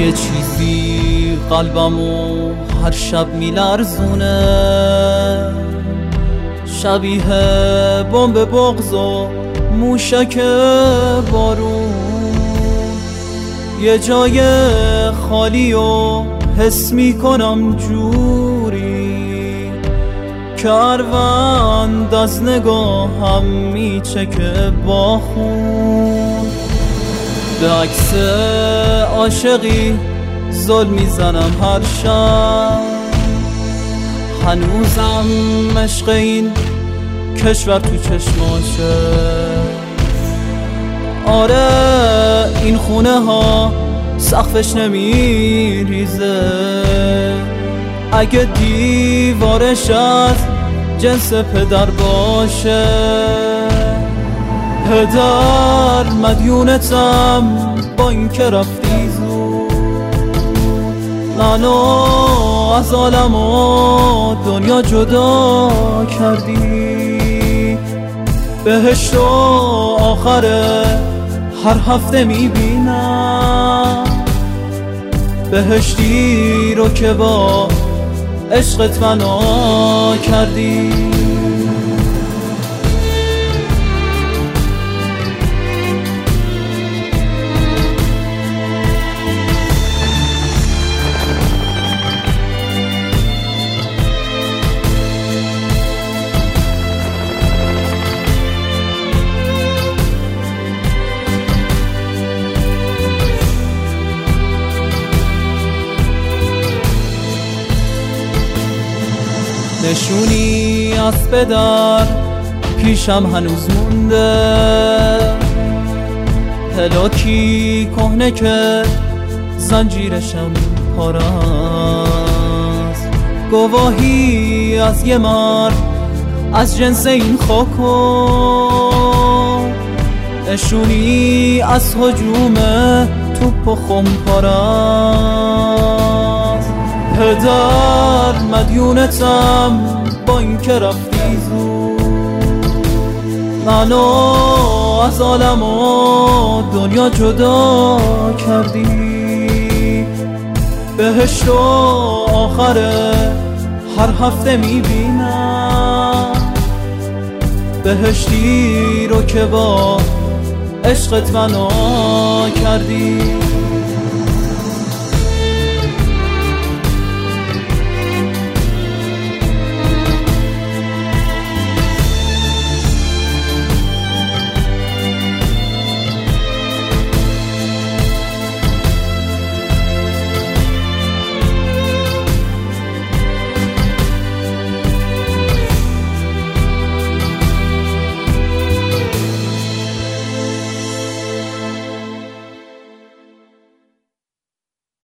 یه چیزی قلبمو هر شب میلرزونه، شبیه بمب بغض و موشک بارون. یه جای خالی و حس میکنم جوری که اروند از نگاهم میچکه با خون. به عکس عاشقی زل میزنم هر شب، هنوزم عشق این کشور تو چشماشه. آره این خونه ها سقفش نمیریزه، اگه دیوارش از جنس پدر باشه. پدر مدیونتم با این که رفتی زود، منو از عالم و دنیا جدا کردی. بهشت و آخر هر هفته میبینم، بهشتی رو که با عشقت فنا کردی. نشونی از پدر پیشم هنوز مونده، پلاکی کهنه که زنجیرشم پاره است. گواهی از یه مرد از جنس این خاکو، نشونی از هجوم توپ و خمپاره است. پدر مدیونتم با این که رفتی زود، منو از عالم و دنیا جدا کردی. بهشت و آخر هر هفته میبینم، بهشتی رو که با عشقت فنا کردی.